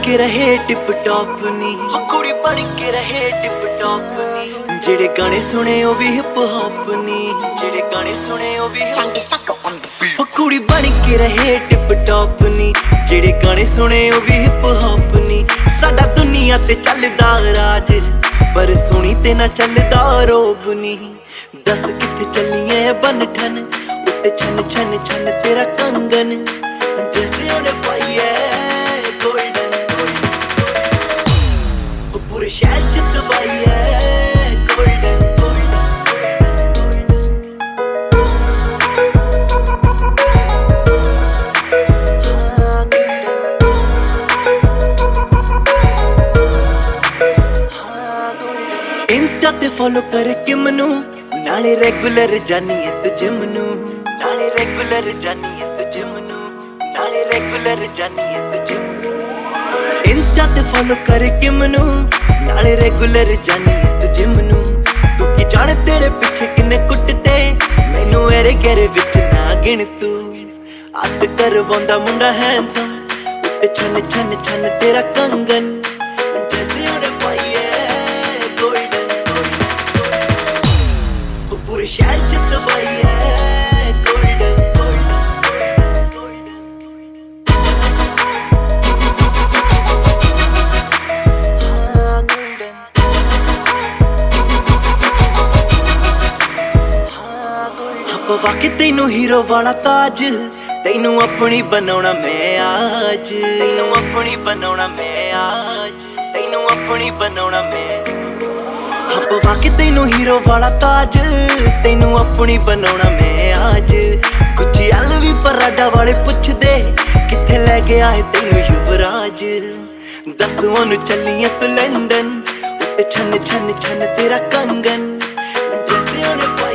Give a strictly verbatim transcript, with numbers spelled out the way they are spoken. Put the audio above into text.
के रहे tip top नी, कुड़ी बन के रहे टिप टॉप नी। जेड़े गाने सुने ओ भी हिप हॉप नी, जेड़े गाने सुने ओ भी ओ कुड़ी बन के रहे टिप टॉप नी। जेड़े गाने सुने ओ भी हिप हॉप नी। साडा दुनिया ते चलदा राज, पर सुनी ते ना चलदा रोब नी। दस किथे चलिए बन ठन, उत्ते छन छन छन तेरा कंगन। जैसे उन्हें पाई है गोल्डन, पूरे शहर च दबाई है गोल्डन। इंस्टा ते फॉलो करके मनु, नाले रेगुलर जानी है तू जिम नू, नाले रेगुलर जानी है तू जिम नू, नाले रेगुलर जानी है तू जिम नू। इंस्टा ते फॉलो करके मनु, नाले रेगुलर जानी है तू जिम नू। तू की जाने तेरे पीछे किन्ने कुटते, मैनू एरे गेरे विच ना गिन तू। अत करवांदा मुंडा हैंडसम, उत्ते छन छन छन तेरा कंगन। जैसे उन्हें पाई है गोल्डन, पूरे शहर च दबाई है गोल्डन। पवा के तेनू हीरो वाला ताज, तेनू अपनी बनाउणा मैं आज, तेनू अपनी बनाउणा मैं आज, तेनू अपनी बनाउणा मैं। हाँ पवा के तेनू हीरो वाला ताज, तेनू अपनी बनाउणा मैं आज। गुच्ची अल भी पराडा वाले पुछदे, किथे लै गया है तेनू युवराज। दस ओनू चलिए तू लंडन, उत्ते छन छन छन तेरा कंगन। जैसे उन्हें